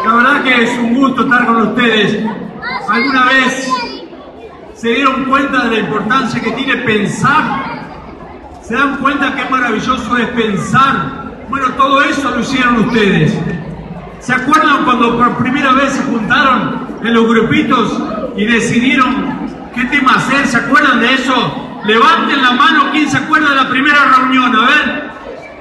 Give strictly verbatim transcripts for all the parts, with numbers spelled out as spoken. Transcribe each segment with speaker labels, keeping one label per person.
Speaker 1: La verdad que es un gusto estar con ustedes. ¿Alguna vez se dieron cuenta de la importancia que tiene pensar? ¿Se dan cuenta qué maravilloso es pensar? Bueno, todo eso lo hicieron ustedes. ¿Se acuerdan cuando por primera vez se juntaron en los grupitos y decidieron qué tema hacer? ¿Se acuerdan de eso? Levanten la mano, ¿quién se acuerda de la primera reunión? A ver.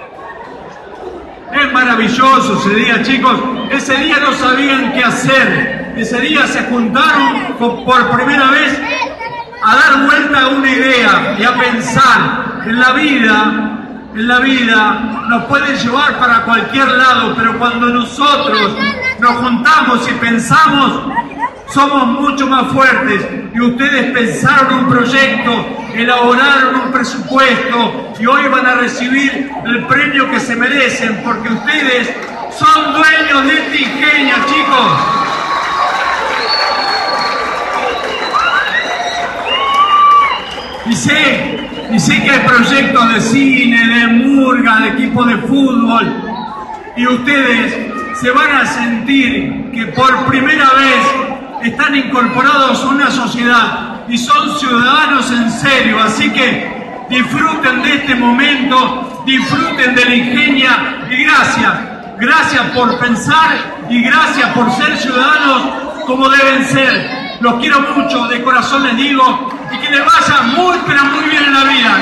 Speaker 1: Es maravilloso ese día, chicos. Ese día no sabían qué hacer. Ese día se juntaron por primera vez a dar vuelta a una idea y a pensar. En la vida, en la vida nos pueden llevar para cualquier lado, pero cuando nosotros nos juntamos y pensamos, somos mucho más fuertes. Y ustedes pensaron un proyecto, elaboraron un presupuesto y hoy van a recibir el premio que se merecen, porque ustedes son dueños de esta Ingenia, chicos. Y sé, y sé que hay proyectos de cine, de murga, de equipos de fútbol, y ustedes se van a sentir que por primera vez están incorporados a una sociedad y son ciudadanos en serio. Así que disfruten de este momento, disfruten de la Ingenia y gracias, gracias por pensar y gracias por ser ciudadanos como deben ser. Los quiero mucho, de corazón les digo, y que les vaya muy pero muy bien en la vida.